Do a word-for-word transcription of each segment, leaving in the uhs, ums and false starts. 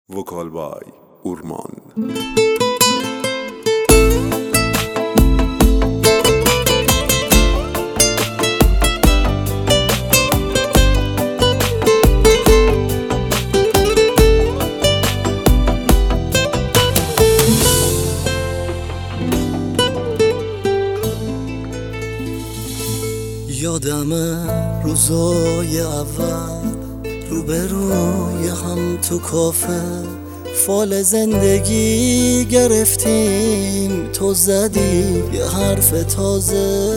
وکال بای اورمان. یادمه روزای اول روبروی هم تو کافه فال زندگی گرفتیم، تو زدی یه حرف تازه،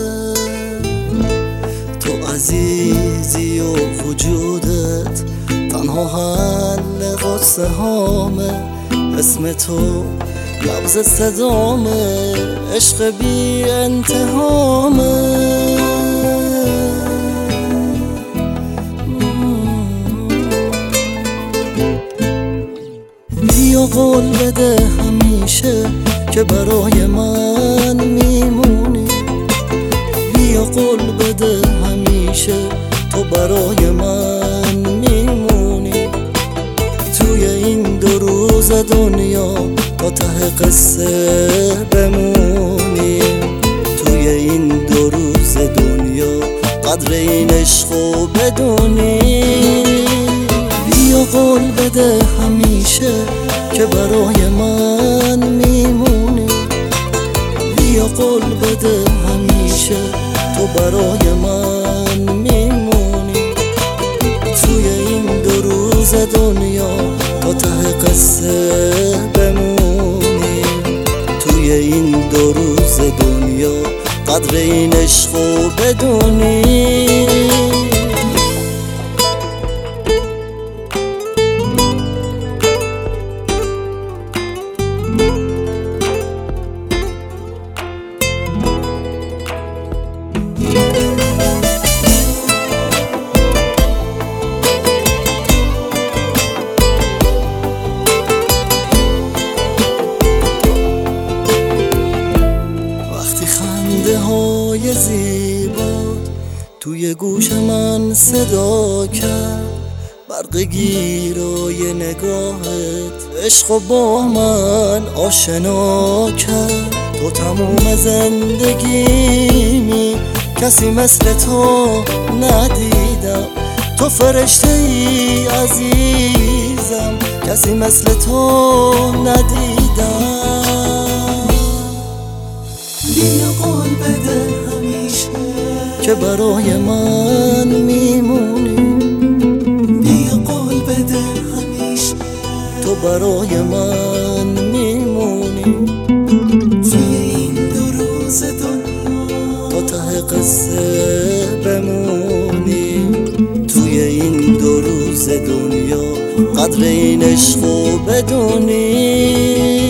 تو عزیزی و وجودت تنها حل قصه هامه، اسم تو لفظ صدامه، عشق بی انتهامه. بیا قول بده همیشه که برای من میمونی، بیا قول بده همیشه تو برای من میمونی، توی این دو روز دنیا تا ته قصه بمونی، توی این دو روز دنیا قدر این عشقو بدونی. بیا قول بده همیشه که برای من میمونی، بیا قول بده همیشه تو برای من میمونی، توی این دو روز دنیا تا ته قصه بمونی، توی این دو روز دنیا قدر این عشقو بدونی. خنده های زیبات توی گوش من صدا کرد، برق گیرای نگاهت عشق با من آشنا کرد، تو تموم زندگیمی کسی مثل تو ندیدم، تو فرشته ای عزیزم کسی مثل تو ندیدم. بیا قول بده همیشه که برای من میمونی، بیا قول بده همیشه تو برای من میمونی، توی این دو روز دنیا تا ته قصه بمونی، توی این دو روز دنیا قدر این عشقو بدونی.